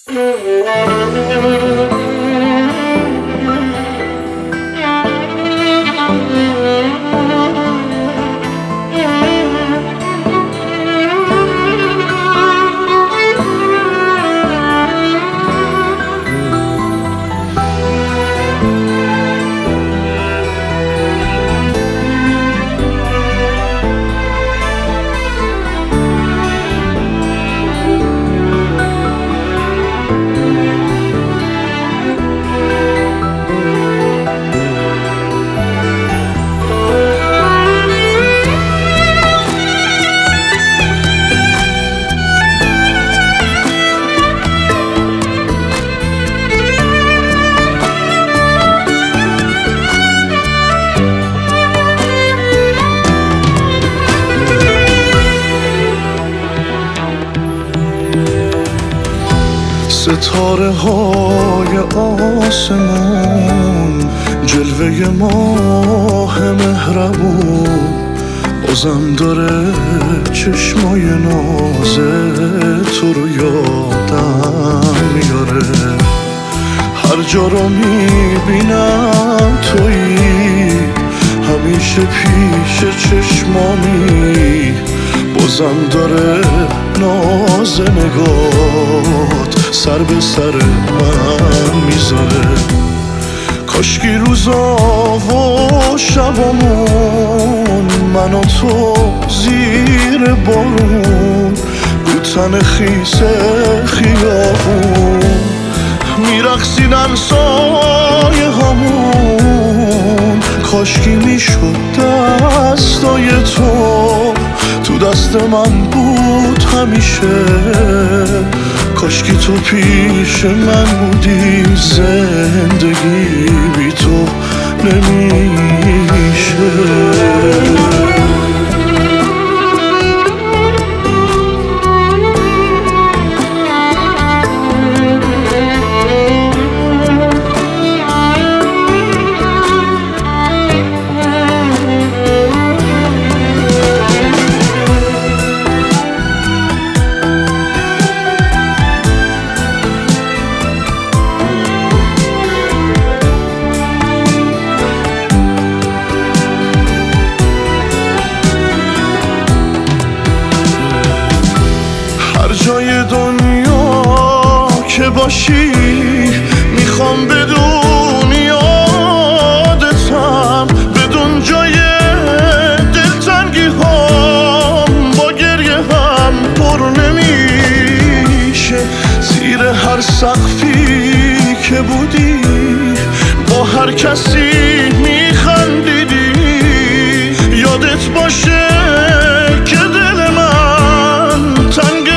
ستاره های آسمون، جلوه ماه مهربون، بازم داره چشمای ناز تو رو یادم میاره. هر جا رو میبینم تویی، همیشه پیش چشمامی، بازم داره ناز نگات سر به سر من میذاره. کاشکی روزا و شبامون، من و تو زیر بارون، رو تن خیس خیابون میرقصیدن سایه هامون. کاشکی میشد دستای تو دست من بود همیشه. کاشکی تو پیش من بودی، زندگی بی تو نمیشه. جای دنیا که باشی، میخوام بدون یادتم، بدون جای دلتنگی هم با گریه هم پر نمیشه. زیر هر سقفی که بودی، با هر کسی میخندیدی، یادت باشه که دل من تنگ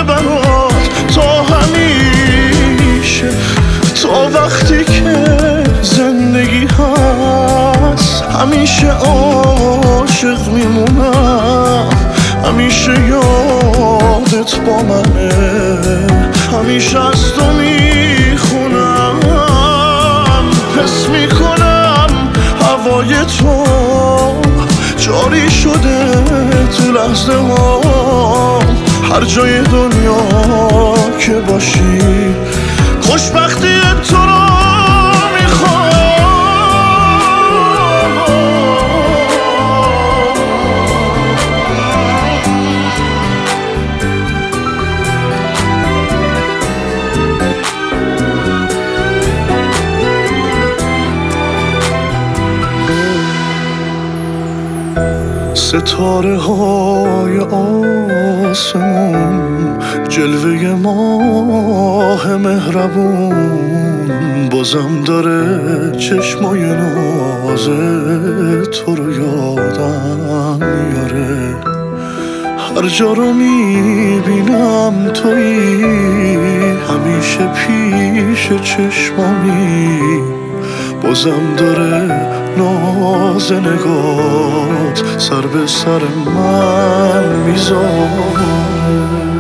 وقتی که زندگی هست. همیشه عاشق میمونم، همیشه یادت با منه، همیشه از تو میخونم. حس میکنم هوای تو جاری شده تو لحظه ها. هر جای دنیا که باشی، خوشبختی تو رو میخوام. ستاره های آسمون، جلوه ماه مهربون، بازم داره چشمای ناز تو رو یادم میاره. هر جا رو میبینم تویی، همیشه پیش چشمامی، بازم داره ناز نگات سر به سر من میذاره.